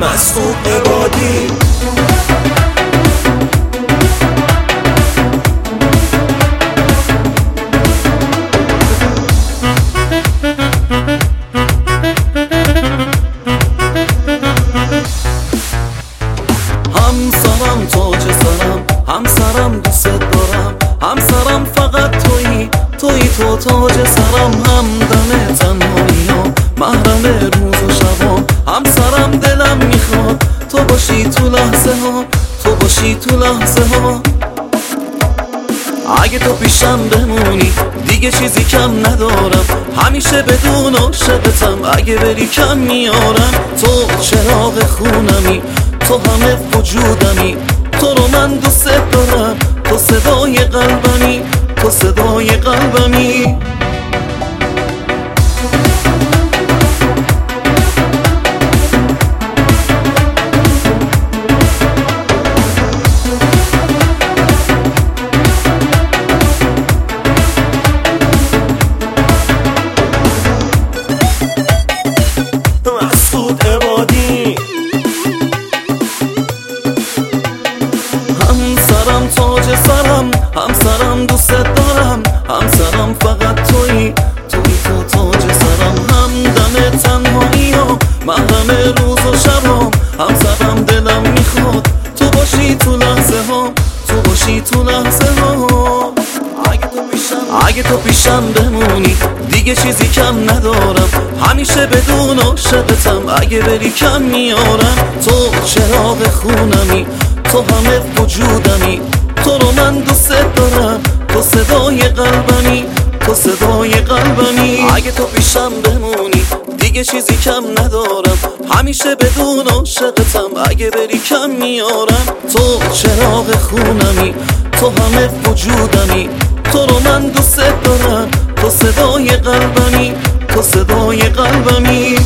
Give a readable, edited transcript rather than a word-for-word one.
مسعود عبادی. همسرم تاج سرم، همسرم دوست دارم، همسرم فقط تویی تو تاج سرم. همدم تنهاییام، محرم روز و شبام، همسرم دلم میخواد تو باشی تو لحظه ها، تو باشی تو لحظه ها. اگه تو پیشم بمونی دیگه چیزی کم ندارم، همیشه بدون عاشقتم، اگه بری کم میارم. تو چراغ خونمی، تو همه وجودمی، تو رو من دوست دارم، تو صدای قلبمی، تو صدای قلبمی. مسعود عبادی. همسرم تاج سرم، همسرم دوست دارم، همسرم فقط تویی تو تاج سرم. همدم تنهاییام، محرم روز و شبام، همسرم دلم میخواد تو باشی تو لحظه ها، تو باشی تو لحظه ها. اگه تو پیشم بمونی دیگه چیزی کم ندارم، همیشه بدون عاشقتم، اگه بری کم میارم. تو چراغ خونمی، تو همه وجودمی، تو رو من دوست دارم، تو صدای قلبمی، تو صدای قلبمی. اگه تو پیشم بمونی دیگه چیزی کم ندارم، همیشه بدون عاشقتم، اگه بری کم میارم. تو چراغ خونمی، تو همه وجودمی، تو رو من دوست دارم، تو صدای قلبمی، تو صدای قلبمی.